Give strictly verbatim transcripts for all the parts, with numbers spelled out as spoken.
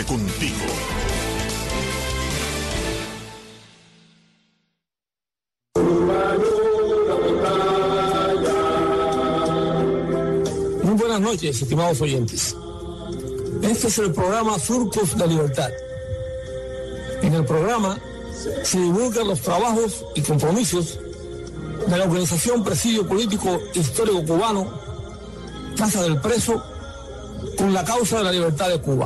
Siempre contigo. Muy buenas noches, estimados oyentes. Este es el programa Surcos de Libertad. En el programa se divulgan los trabajos y compromisos de la organización Presidio Político Histórico Cubano, Casa del Preso, con la causa de la libertad de Cuba.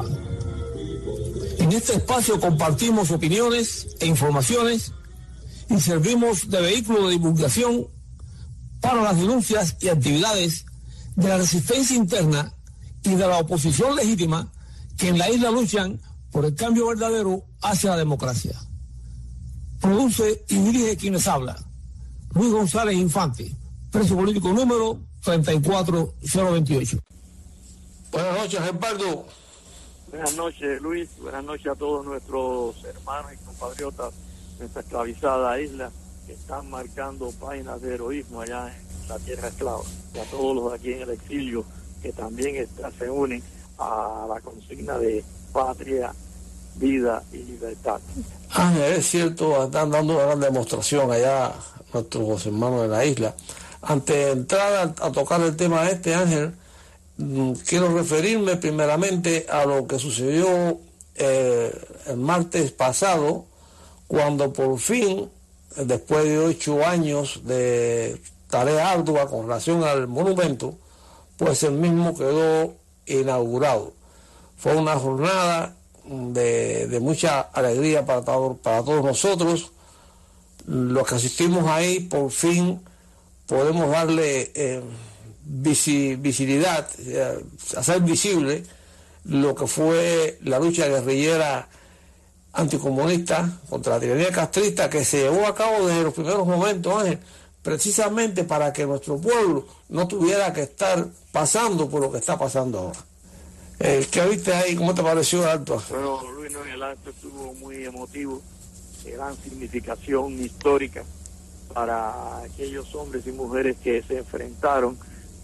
En este espacio compartimos opiniones e informaciones y servimos de vehículo de divulgación para las denuncias y actividades de la resistencia interna y de la oposición legítima que en la isla luchan por el cambio verdadero hacia la democracia. Produce y dirige quienes habla Luis González Infante, preso político número treinta y cuatro cero veintiocho. Buenas noches, Gerardo. Buenas noches, Luis. Buenas noches a todos nuestros hermanos y compatriotas de esta esclavizada isla que están marcando páginas de heroísmo allá en la tierra esclava. Y a todos los de aquí en el exilio que también está, se unen a la consigna de patria, vida y libertad. Ángel, es cierto, están dando una gran demostración allá nuestros hermanos de la isla. Antes de entrar a, a tocar el tema este, Ángel, mmm, quiero referirme primeramente a lo que sucedió eh, el martes pasado, cuando por fin, después de ocho años de tarea ardua con relación al monumento, pues el mismo quedó inaugurado. Fue una jornada de, de mucha alegría para, todo, para todos nosotros. Los que asistimos ahí, por fin podemos darle eh, visi, visibilidad, eh, hacer visible lo que fue la lucha guerrillera anticomunista contra la tiranía castrista que se llevó a cabo desde los primeros momentos, Ángel, precisamente para que nuestro pueblo no tuviera que estar pasando por lo que está pasando ahora. Eh, ¿Qué viste ahí? ¿Cómo te pareció el acto? Bueno, Luis, no, el acto estuvo muy emotivo, de gran significación histórica para aquellos hombres y mujeres que se enfrentaron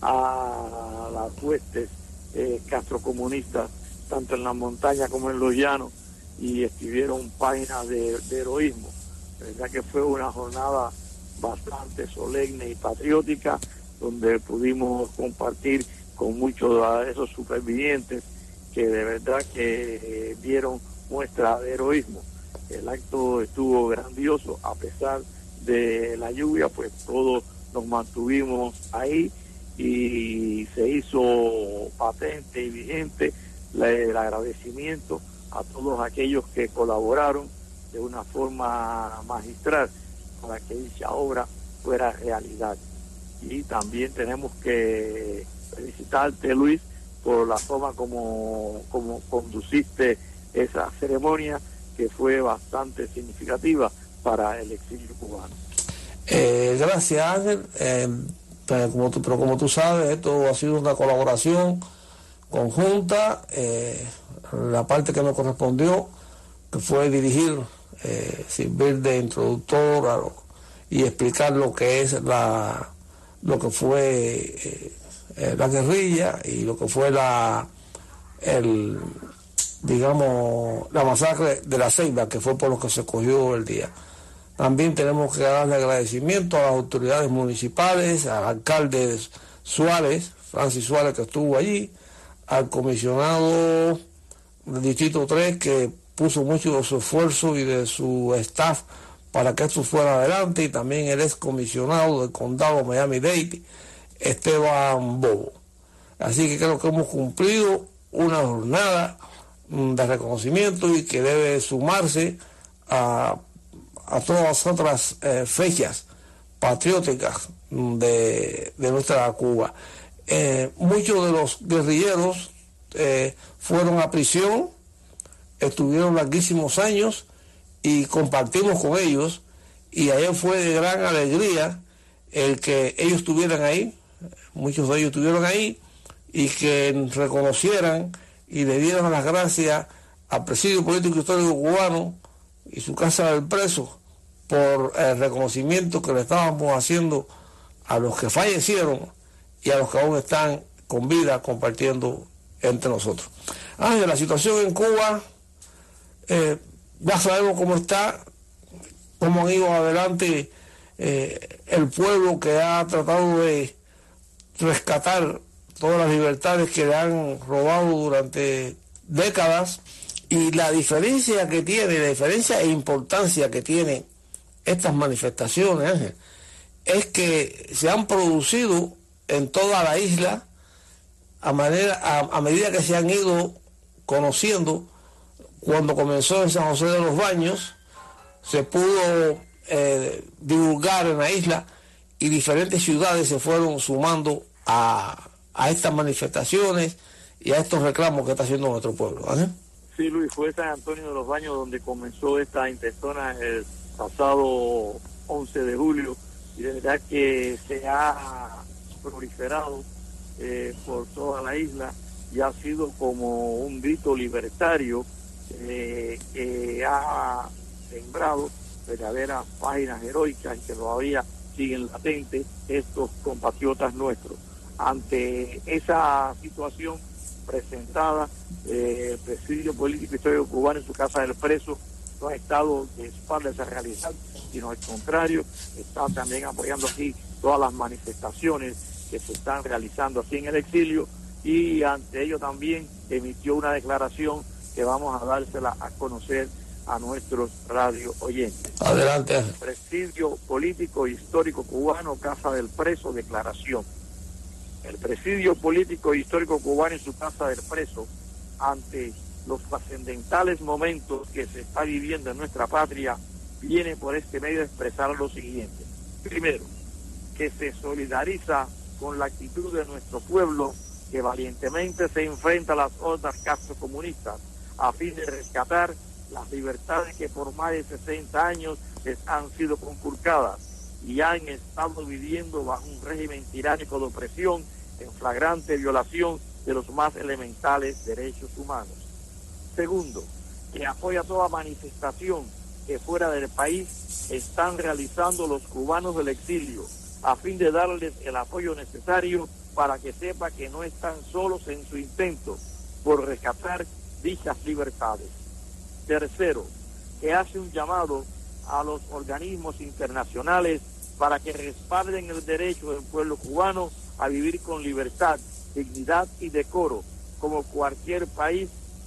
a las huestes eh, castrocomunistas, tanto en la montaña como en los llanos, y escribieron páginas de, de heroísmo. La verdad que fue una jornada bastante solemne y patriótica, donde pudimos compartir con muchos de esos supervivientes que de verdad que eh, dieron muestra de heroísmo. El acto estuvo grandioso, a pesar de la lluvia, pues todos nos mantuvimos ahí y se hizo patente y vigente la, el agradecimiento a todos aquellos que colaboraron de una forma magistral para que dicha obra fuera realidad. Y también tenemos que felicitarte, Luis, por la forma como, como conduciste esa ceremonia, que fue bastante significativa para el exilio cubano. Eh, gracias, Ángel. Eh, pero, como tú, pero como tú sabes, esto ha sido una colaboración conjunta. Eh, la parte que me correspondió, que fue dirigir, eh, servir de introductor a lo, y explicar lo que es la lo que fue eh, eh, la guerrilla y lo que fue la el digamos la masacre de la Ceiba, que fue por lo que se cogió el día. También tenemos que darle agradecimiento a las autoridades municipales, al alcalde Suárez, Francis Suárez, que estuvo allí, al comisionado del Distrito tres, que puso mucho de su esfuerzo y de su staff para que esto fuera adelante, y también el excomisionado del condado Miami-Dade, Esteban Bobo. Así que creo que hemos cumplido una jornada de reconocimiento y que debe sumarse a, a todas las otras eh, fechas patrióticas de, de nuestra Cuba. Eh, muchos de los guerrilleros eh, fueron a prisión, estuvieron larguísimos años y compartimos con ellos, y ayer fue de gran alegría el que ellos estuvieran ahí, muchos de ellos estuvieron ahí, y que reconocieran y le dieran las gracias al Presidio Político Histórico Cubano y su Casa del Preso por el reconocimiento que le estábamos haciendo a los que fallecieron y a los que aún están con vida compartiendo entre nosotros. Ángel, la situación en Cuba eh, ya sabemos cómo está, cómo han ido adelante eh, el pueblo que ha tratado de rescatar todas las libertades que le han robado durante décadas, y la diferencia que tiene, la diferencia e importancia que tienen estas manifestaciones, Ángel, es que se han producido en toda la isla a, manera, a, a medida que se han ido conociendo. Cuando comenzó en San José de los Baños, se pudo eh, divulgar en la isla, y diferentes ciudades se fueron sumando a, a estas manifestaciones y a estos reclamos que está haciendo nuestro pueblo. ¿Vale? Sí, Luis, fue San Antonio de los Baños donde comenzó esta intentona el pasado once de julio, y de verdad que se ha proliferado eh, por toda la isla, y ha sido como un grito libertario eh, que ha sembrado verdaderas páginas heroicas que todavía siguen latentes estos compatriotas nuestros. Ante esa situación presentada, eh, el Presidio Político Histórico Cubano en su Casa del Preso no ha estado de espaldas a realizar, sino al contrario, está también apoyando aquí todas las manifestaciones que se están realizando aquí en el exilio, y ante ello también emitió una declaración que vamos a dársela a conocer a nuestros radio oyentes. Adelante. Presidio Político Histórico Cubano, Casa del Preso, declaración. El Presidio Político Histórico Cubano en su Casa del Preso, ante los trascendentales momentos que se está viviendo en nuestra patria, viene por este medio a expresar lo siguiente. Primero, que se solidariza con la actitud de nuestro pueblo, que valientemente se enfrenta a las hordas castrocomunistas a fin de rescatar las libertades que por más de sesenta años les han sido conculcadas y han estado viviendo bajo un régimen tiránico de opresión en flagrante violación de los más elementales derechos humanos. Segundo, que apoya toda manifestación que fuera del país están realizando los cubanos del exilio a fin de darles el apoyo necesario para que sepa que no están solos en su intento por rescatar dichas libertades. Tercero, que hace un llamado a los organismos internacionales para que respalden el derecho del pueblo cubano a vivir con libertad, dignidad y decoro, como cualquier país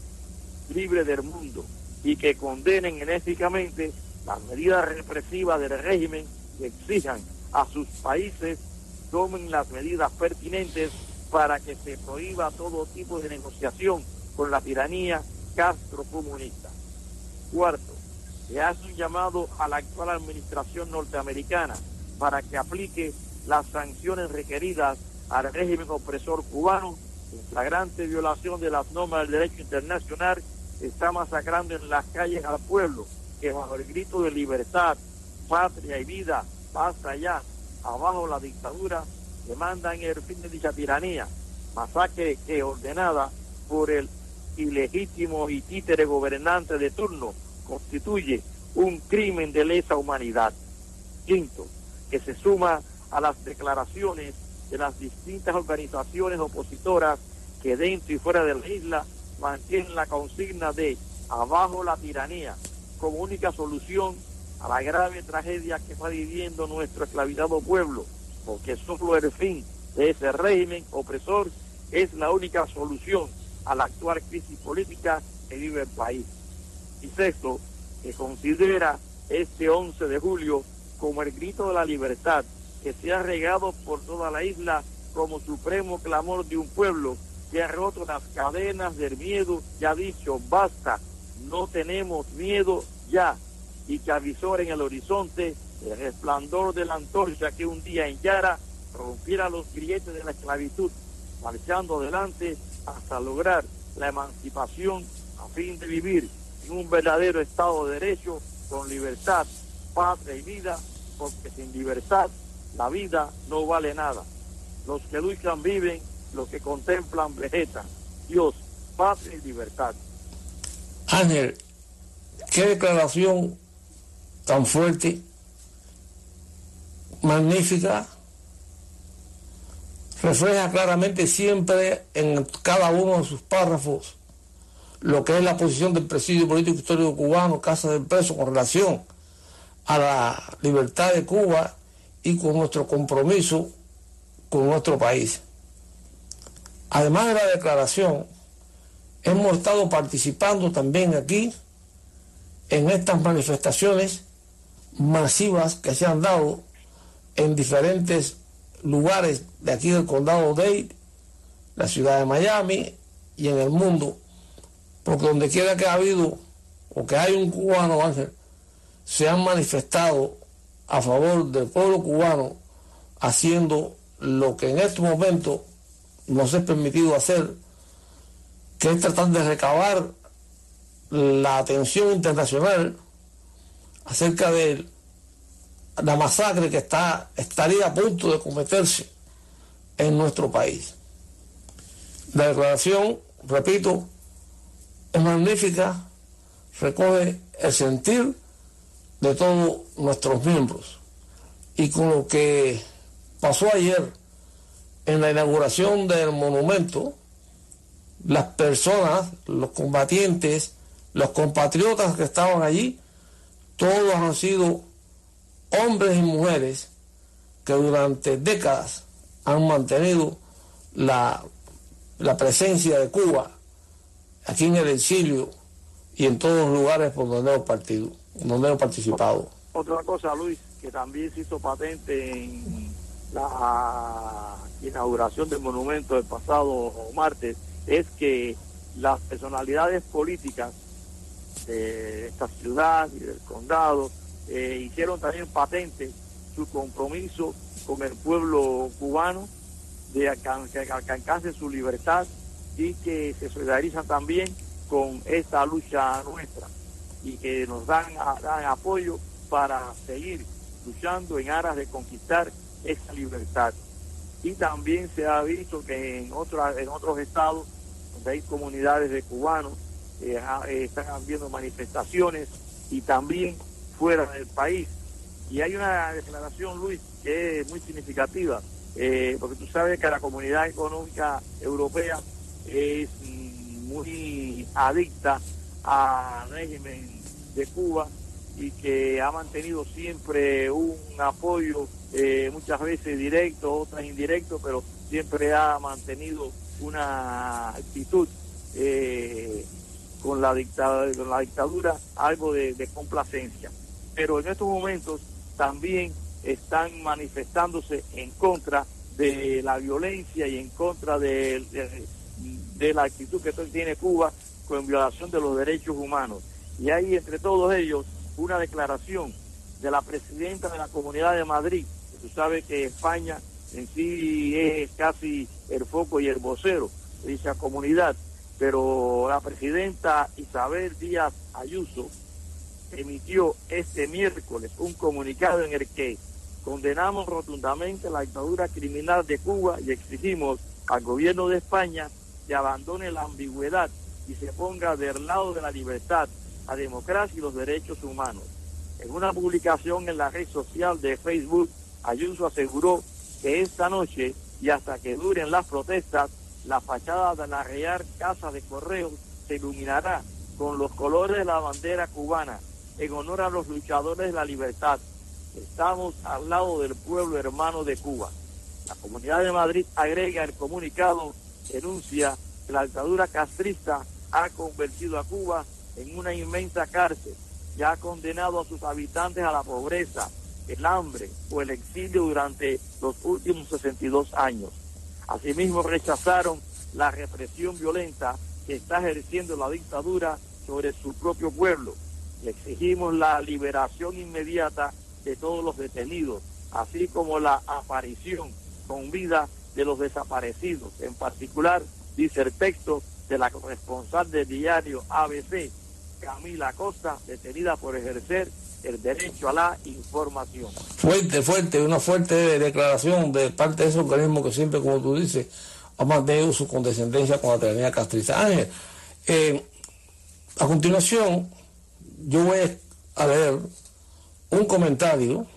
libre del mundo, y que condenen enérgicamente las medidas represivas del régimen y exijan a sus países tomen las medidas pertinentes para que se prohíba todo tipo de negociación con la tiranía castrocomunista. Cuarto, se hace un llamado a la actual administración norteamericana para que aplique las sanciones requeridas al régimen opresor cubano en flagrante violación de las normas del derecho internacional. Está masacrando en las calles al pueblo que bajo el grito de libertad, patria y vida, basta ya, abajo la dictadura, demandan el fin de dicha tiranía, masacre que ordenada por el ilegítimo y títere gobernante de turno constituye un crimen de lesa humanidad. Quinto, que se suma a las declaraciones de las distintas organizaciones opositoras que dentro y fuera de la isla mantienen la consigna de abajo la tiranía como única solución a la grave tragedia que está viviendo nuestro esclavizado pueblo, porque solo el fin de ese régimen opresor es la única solución a la actual crisis política que vive el país. Y sexto, que considera este once de julio como el grito de la libertad que se ha regado por toda la isla como supremo clamor de un pueblo que ha roto las cadenas del miedo y ha dicho basta, no tenemos miedo ya, y que avisó en el horizonte el resplandor de la antorcha que un día en Yara rompiera los grilletes de la esclavitud, marchando adelante hasta lograr la emancipación a fin de vivir en un verdadero Estado de Derecho con libertad, patria y vida, porque sin libertad la vida no vale nada. Los que luchan viven, los que contemplan vegetan. Dios, patria y libertad. Ángel, qué declaración tan fuerte, magnífica, refleja claramente siempre en cada uno de sus párrafos lo que es la posición del Presidio Político Histórico Cubano, Casa del Preso, con relación a la libertad de Cuba y con nuestro compromiso con nuestro país. Además de la declaración, hemos estado participando también aquí en estas manifestaciones masivas que se han dado en diferentes lugares de aquí del condado Dade, la ciudad de Miami y en el mundo, porque donde quiera que ha habido o que hay un cubano, Ángel, se han manifestado a favor del pueblo cubano, haciendo lo que en este momento nos es permitido hacer, que es tratar de recabar la atención internacional acerca de la masacre que está, estaría a punto de cometerse en nuestro país. La declaración, repito, es magnífica, recoge el sentir de todos nuestros miembros, y con lo que pasó ayer en la inauguración del monumento, las personas, los combatientes, los compatriotas que estaban allí, todos han sido hombres y mujeres que durante décadas han mantenido la, la presencia de Cuba aquí en el exilio y en todos los lugares por donde hemos partido, donde hemos participado. Otra cosa, Luis, que también se hizo patente en la inauguración del monumento del pasado martes, es que las personalidades políticas de esta ciudad y del condado eh, hicieron también patente su compromiso con el pueblo cubano de que alcance su libertad, y que se solidarizan también con esta lucha nuestra y que nos dan, dan apoyo para seguir luchando en aras de conquistar esa libertad. Y también se ha visto que en, otra, en otros estados donde hay comunidades de cubanos eh, eh, están habiendo manifestaciones, y también fuera del país. Y hay una declaración, Luis, que es muy significativa, eh, porque tú sabes que la Comunidad Económica Europea es muy adicta al régimen de Cuba y que ha mantenido siempre un apoyo, eh, muchas veces directo, otras indirecto, pero siempre ha mantenido una actitud eh, con, la dictadura, con la dictadura, algo de, de complacencia. Pero en estos momentos también están manifestándose en contra de la violencia y en contra de, de, de la actitud que tiene Cuba con violación de los derechos humanos. Y hay entre todos ellos una declaración de la presidenta de la Comunidad de Madrid. Tú sabes que España en sí es casi el foco y el vocero de dicha comunidad, pero la presidenta Isabel Díaz Ayuso emitió este miércoles un comunicado en el que condenamos rotundamente la dictadura criminal de Cuba y exigimos al gobierno de España que abandone la ambigüedad y se ponga del lado de la libertad, la democracia y los derechos humanos. En una publicación en la red social de Facebook, Ayuso aseguró que esta noche y hasta que duren las protestas, la fachada de la Real Casa de Correos se iluminará con los colores de la bandera cubana en honor a los luchadores de la libertad. Estamos al lado del pueblo hermano de Cuba. La Comunidad de Madrid agrega el comunicado, denuncia que la dictadura castrista ha convertido a Cuba en una inmensa cárcel y ha condenado a sus habitantes a la pobreza, el hambre o el exilio durante los últimos sesenta y dos años. Asimismo, rechazaron la represión violenta que está ejerciendo la dictadura sobre su propio pueblo. Le exigimos la liberación inmediata de todos los detenidos, así como la aparición con vida de los desaparecidos. En particular, dice el texto de la corresponsal del diario A B C, Camila Costa, detenida por ejercer el derecho a la información. Fuerte, fuerte, una fuerte declaración de parte de ese organismo que siempre, como tú dices, ha mantenido su condescendencia con la tiranía castrista. Ángel, eh, a continuación, yo voy a leer un comentario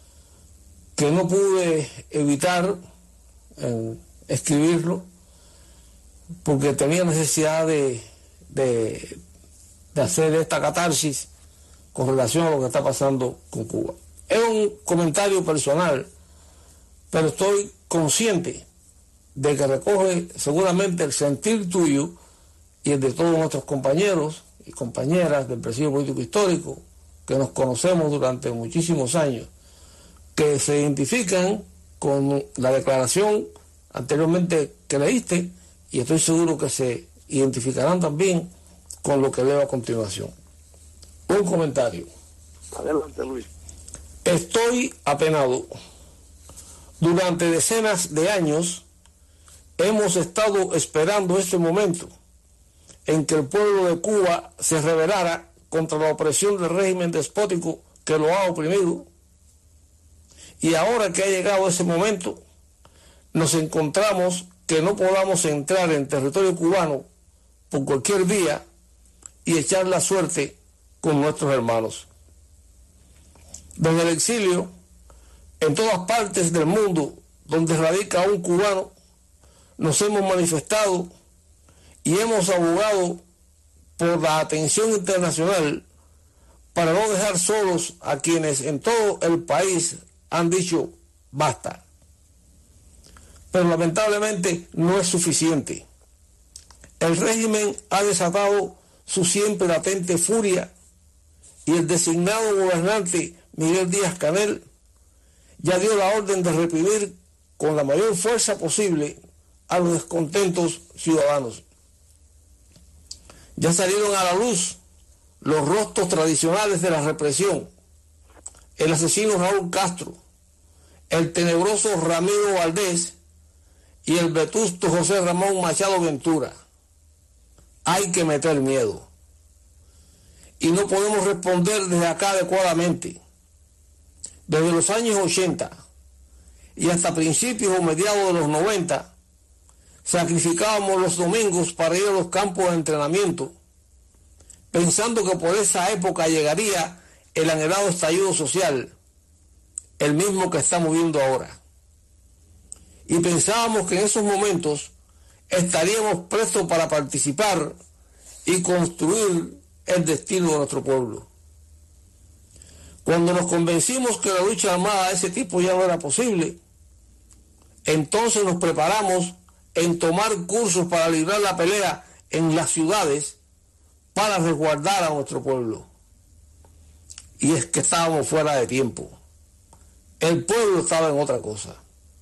que no pude evitar eh, escribirlo porque tenía necesidad de de, de hacer esta catarsis con relación a lo que está pasando con Cuba. Es un comentario personal, pero estoy consciente de que recoge seguramente el sentir tuyo y el de todos nuestros compañeros y compañeras del Presidio Político Histórico, que nos conocemos durante muchísimos años, que se identifican con la declaración anteriormente que leíste, y estoy seguro que se identificarán también con lo que leo a continuación. Un comentario. Adelante, Luis. Estoy apenado. Durante decenas de años hemos estado esperando este momento en que el pueblo de Cuba se rebelara contra la opresión del régimen despótico que lo ha oprimido. Y ahora que ha llegado ese momento, nos encontramos que no podamos entrar en territorio cubano por cualquier vía y echar la suerte con nuestros hermanos. Desde el exilio, en todas partes del mundo donde radica un cubano, nos hemos manifestado y hemos abogado por la atención internacional para no dejar solos a quienes en todo el país han dicho basta. Pero lamentablemente no es suficiente. El régimen ha desatado su siempre latente furia y el designado gobernante Miguel Díaz-Canel ya dio la orden de reprimir con la mayor fuerza posible a los descontentos ciudadanos. Ya salieron a la luz los rostros tradicionales de la represión: el asesino Raúl Castro, el tenebroso Ramiro Valdés y el vetusto José Ramón Machado Ventura. Hay que meter miedo. Y no podemos responder desde acá adecuadamente. Desde los años ochenta y hasta principios o mediados de los noventa, sacrificábamos los domingos para ir a los campos de entrenamiento, pensando que por esa época llegaría el anhelado estallido social, el mismo que estamos viendo ahora. Y pensábamos que en esos momentos estaríamos prestos para participar y construir el destino de nuestro pueblo. Cuando nos convencimos que la lucha armada de ese tipo ya no era posible, entonces nos preparamos en tomar cursos para librar la pelea en las ciudades para resguardar a nuestro pueblo. Y es que estábamos fuera de tiempo. El pueblo estaba en otra cosa.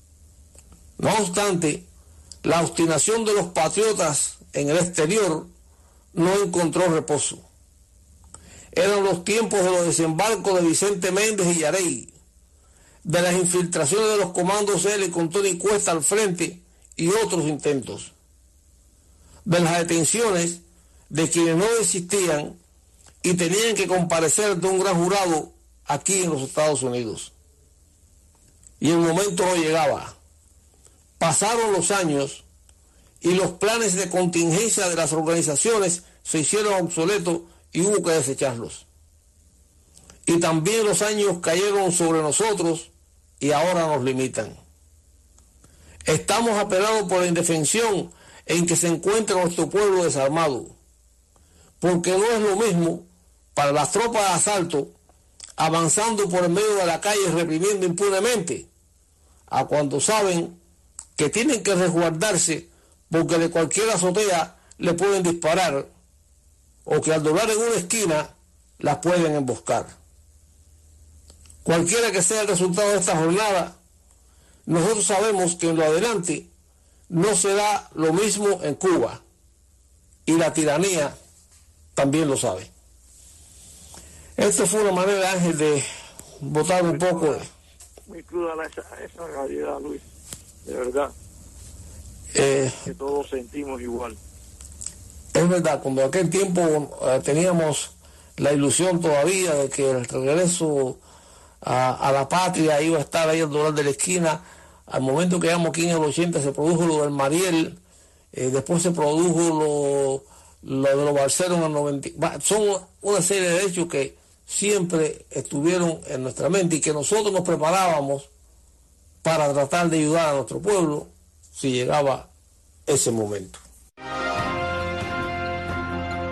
No obstante, la obstinación de los patriotas en el exterior no encontró reposo. Eran los tiempos de los desembarcos de Vicente Méndez y Yarey, de las infiltraciones de los comandos L con Tony Cuesta al frente y otros intentos, de las detenciones de quienes no desistían y tenían que comparecer de un gran jurado aquí en los Estados Unidos. Y el momento no llegaba. Pasaron los años y los planes de contingencia de las organizaciones se hicieron obsoletos y hubo que desecharlos. Y también los años cayeron sobre nosotros y ahora nos limitan. Estamos apelados por la indefensión en que se encuentra nuestro pueblo desarmado, porque no es lo mismo para las tropas de asalto avanzando por el medio de la calle reprimiendo impunemente, a cuando saben que tienen que resguardarse porque de cualquier azotea le pueden disparar o que al doblar en una esquina las pueden emboscar. Cualquiera que sea el resultado de esta jornada, nosotros sabemos que en lo adelante no será lo mismo en Cuba, y la tiranía también lo sabe. Esta fue una manera, Ángel, de botar un poco. Muy cruda esa, esa realidad, Luis, de verdad. Eh, que todos sentimos igual. Es verdad, cuando en aquel tiempo eh, teníamos la ilusión todavía de que el regreso a, a la patria iba a estar ahí al doblar de la esquina. Al momento que llegamos aquí en el ochenta se produjo lo del Mariel, eh, después se produjo lo, lo de los Barceros en el noventa. Son una serie de hechos que siempre estuvieron en nuestra mente y que nosotros nos preparábamos para tratar de ayudar a nuestro pueblo si llegaba ese momento.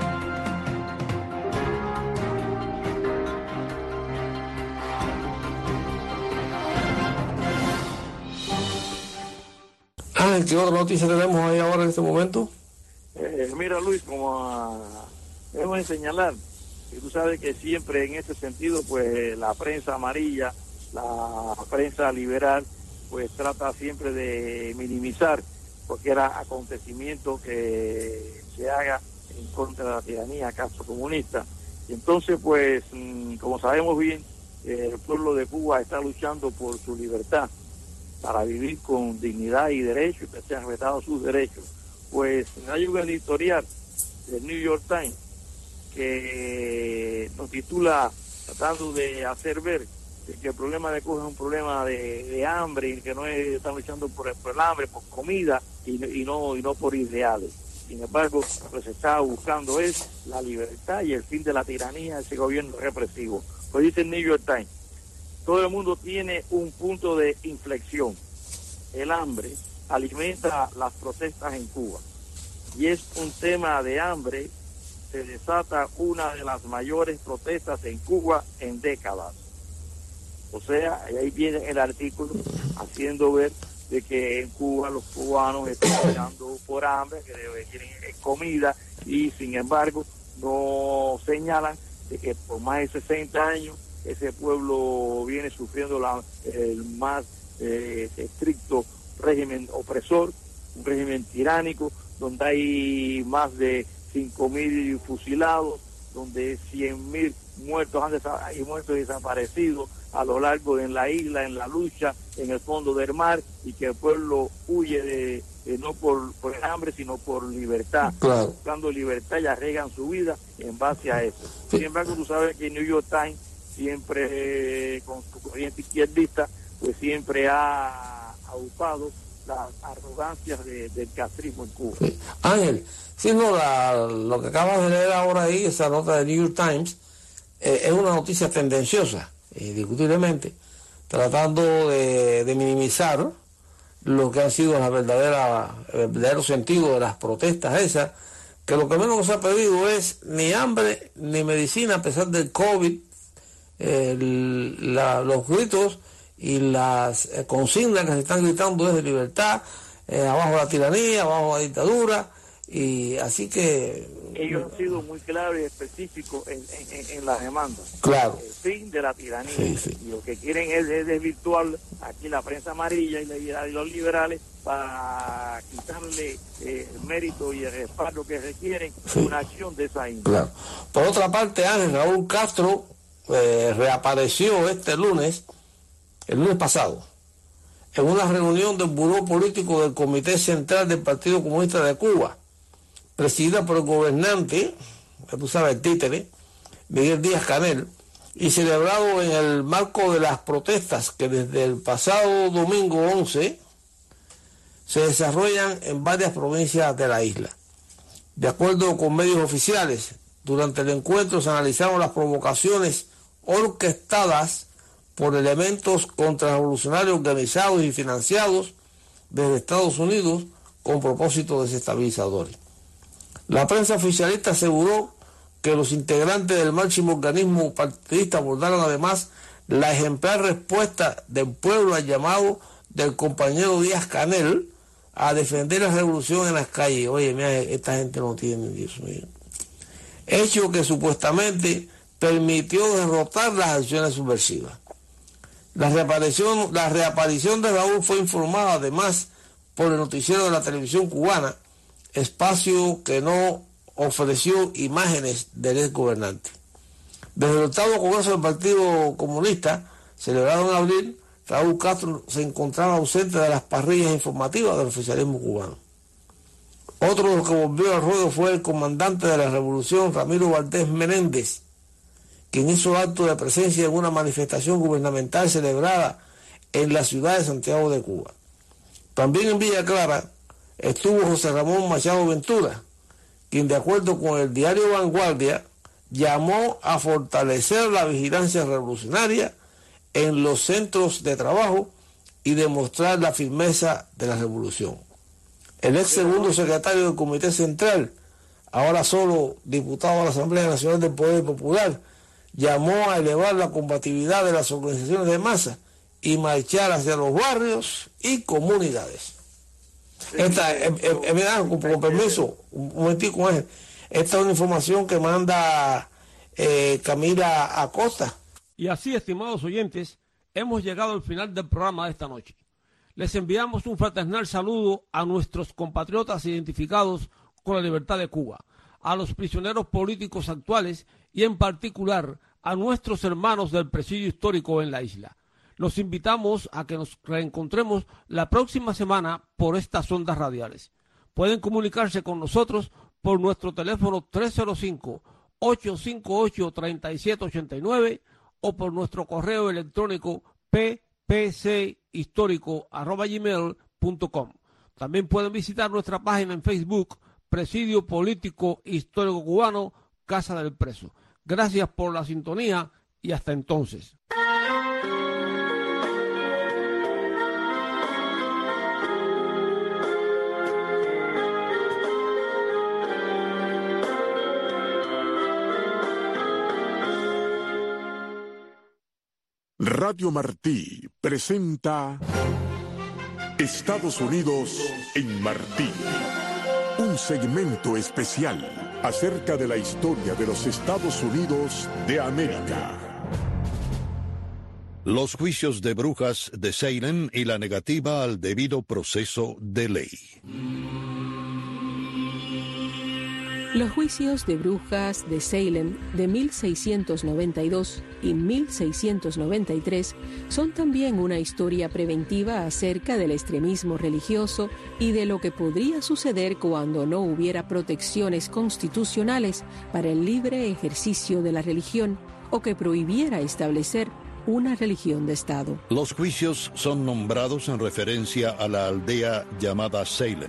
Ángel, ¿qué otra noticia tenemos ahí ahora en este momento? Eh, mira, Luis, como a, debemos de señalar, y tú sabes que siempre en este sentido, pues la prensa amarilla, la prensa liberal, pues trata siempre de minimizar cualquier acontecimiento que se haga en contra de la tiranía castrocomunista. Y entonces, pues, como sabemos bien, el pueblo de Cuba está luchando por su libertad, para vivir con dignidad y derechos, que sean respetados sus derechos. Pues hay un editorial del New York Times que nos titula, tratando de hacer ver que el problema de Cuba es un problema de, de hambre, y que no es, están luchando por el, por el hambre, por comida, y, y no y no por ideales. Sin embargo, lo que se está buscando es la libertad y el fin de la tiranía de ese gobierno represivo. Pues dice el New York Times, todo el mundo tiene un punto de inflexión. El hambre alimenta las protestas en Cuba. Y es un tema de hambre, se desata una de las mayores protestas en Cuba en décadas. O sea, ahí viene el artículo haciendo ver de que en Cuba los cubanos están luchando por hambre, que quieren comida, y sin embargo no señalan de que por más de sesenta años ese pueblo viene sufriendo la, el más eh, estricto régimen opresor, un régimen tiránico, donde hay más de cinco mil fusilados, donde cien mil muertos han desa- y muertos desaparecidos a lo largo de la isla, en la lucha, en el fondo del mar, y que el pueblo huye de, de no por, por el hambre, sino por libertad, claro. buscando libertad, y arriesgan su vida en base a eso. Sin embargo, tú sabes que el New York Times siempre, eh, con su corriente izquierdista, pues siempre ha agupado las arrogancias de, del castrismo en Cuba. Sí. Ángel, sí, no, la, lo que acabas de leer ahora ahí, esa nota de New York Times, eh, es una noticia tendenciosa, indiscutiblemente, tratando de, de minimizar lo que han sido la verdadera, el verdadero sentido de las protestas esas, que lo que menos nos ha pedido es ni hambre ni medicina a pesar del COVID, eh, la, los gritos y las eh, consignas que se están gritando desde libertad, eh, abajo la tiranía, abajo la dictadura, y así que... Ellos han sido muy claros y específicos en, en, en las demandas. Claro. El fin de la tiranía. Sí, sí. Y lo que quieren es, es desvirtuar aquí la prensa amarilla y, la, y los liberales para quitarle eh, el mérito y el respaldo que requieren, sí, una acción de esa índole. Claro. Por otra parte, Ángel, Raúl Castro eh, reapareció este lunes, el lunes pasado, en una reunión del Buró Político del Comité Central del Partido Comunista de Cuba, presidida por el gobernante, que tú sabes, el títere, Miguel Díaz-Canel, y celebrado en el marco de las protestas que desde el pasado domingo once se desarrollan en varias provincias de la isla. De acuerdo con medios oficiales, durante el encuentro se analizaron las provocaciones orquestadas por elementos contrarrevolucionarios organizados y financiados desde Estados Unidos con propósitos desestabilizadores. La prensa oficialista aseguró que los integrantes del máximo organismo partidista abordaron además la ejemplar respuesta del pueblo al llamado del compañero Díaz-Canel a defender la revolución en las calles. Oye, mira, esta gente no tiene, Dios mío. Hecho que supuestamente permitió derrotar las acciones subversivas. La reaparición, la reaparición de Raúl fue informada además por el noticiero de la televisión cubana, espacio que no ofreció imágenes del ex gobernante. Desde el octavo Congreso del Partido Comunista, celebrado en abril, Raúl Castro se encontraba ausente de las parrillas informativas del oficialismo cubano. Otro de los que volvió al ruedo fue el comandante de la revolución, Ramiro Valdés Menéndez, quien hizo acto de presencia en una manifestación gubernamental celebrada en la ciudad de Santiago de Cuba. También en Villa Clara estuvo José Ramón Machado Ventura, quien de acuerdo con el diario Vanguardia llamó a fortalecer la vigilancia revolucionaria en los centros de trabajo y demostrar la firmeza de la revolución. El ex segundo secretario del Comité Central, ahora solo diputado a la Asamblea Nacional del Poder Popular, llamó a elevar la combatividad de las organizaciones de masa y marchar hacia los barrios y comunidades. Esta, eh, eh, eh, mira, con, con permiso, un momentico, esta es una información que manda eh, Camila Acosta. Y así, estimados oyentes, hemos llegado al final del programa de esta noche. Les enviamos un fraternal saludo a nuestros compatriotas identificados con la libertad de Cuba, a los prisioneros políticos actuales y en particular a nuestros hermanos del presidio histórico en la isla. Los invitamos a que nos reencontremos la próxima semana por estas ondas radiales. Pueden comunicarse con nosotros por nuestro teléfono tres cero cinco, ocho cinco ocho, tres siete ocho nueve o por nuestro correo electrónico p p c histórico arroba gmail punto com. También pueden visitar nuestra página en Facebook, Presidio Político Histórico Cubano, Casa del Preso. Gracias por la sintonía y hasta entonces. Radio Martí presenta Estados Unidos en Martí, un segmento especial acerca de la historia de los Estados Unidos de América. Los juicios de brujas de Salem y la negativa al debido proceso de ley. Los juicios de brujas de Salem de mil seiscientos noventa y dos y mil seiscientos noventa y tres son también una historia preventiva acerca del extremismo religioso y de lo que podría suceder cuando no hubiera protecciones constitucionales para el libre ejercicio de la religión o que prohibiera establecer una religión de Estado. Los juicios son nombrados en referencia a la aldea llamada Salem.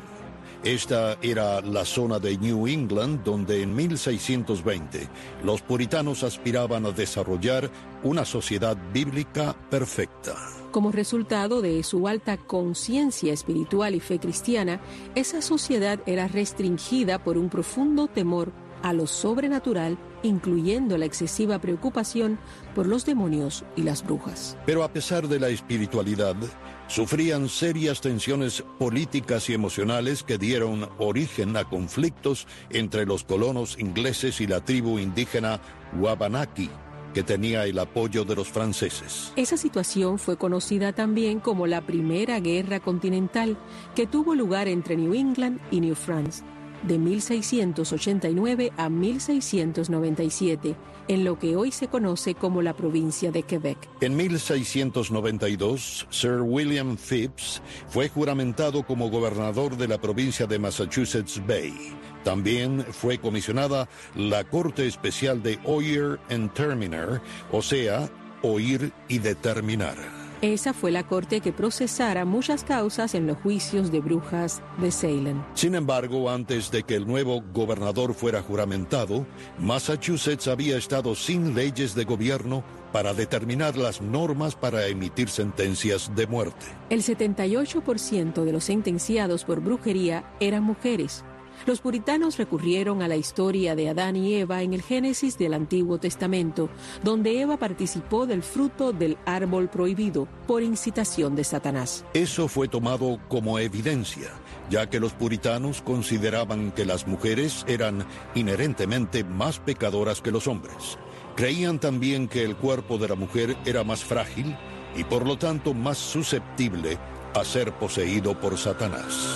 Esta era la zona de New England donde en mil seiscientos veinte los puritanos aspiraban a desarrollar una sociedad bíblica perfecta. Como resultado de su alta conciencia espiritual y fe cristiana, esa sociedad era restringida por un profundo temor a lo sobrenatural, incluyendo la excesiva preocupación por los demonios y las brujas. Pero a pesar de la espiritualidad, sufrían serias tensiones políticas y emocionales que dieron origen a conflictos entre los colonos ingleses y la tribu indígena Wabanaki, que tenía el apoyo de los franceses. Esa situación fue conocida también como la Primera Guerra Continental, que tuvo lugar entre New England y New France, de mil seiscientos ochenta y nueve a mil seiscientos noventa y siete, en lo que hoy se conoce como la provincia de Quebec. En mil seiscientos noventa y dos, Sir William Phips fue juramentado como gobernador de la provincia de Massachusetts Bay. También fue comisionada la Corte Especial de Oyer and Terminer, o sea, oír y determinar. Esa fue la corte que procesara muchas causas en los juicios de brujas de Salem. Sin embargo, antes de que el nuevo gobernador fuera juramentado, Massachusetts había estado sin leyes de gobierno para determinar las normas para emitir sentencias de muerte. El setenta y ocho por ciento de los sentenciados por brujería eran mujeres. Los puritanos recurrieron a la historia de Adán y Eva en el Génesis del Antiguo Testamento, donde Eva participó del fruto del árbol prohibido por incitación de Satanás. Eso fue tomado como evidencia, ya que los puritanos consideraban que las mujeres eran inherentemente más pecadoras que los hombres. Creían también que el cuerpo de la mujer era más frágil y por lo tanto más susceptible a ser poseído por Satanás.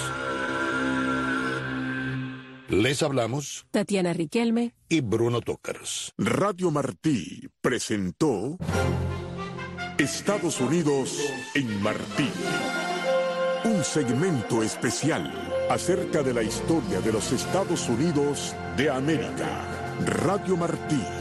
Les hablamos Tatiana Riquelme y Bruno Tócaros. Radio Martí presentó Estados Unidos en Martí, un segmento especial acerca de la historia de los Estados Unidos de América. Radio Martí.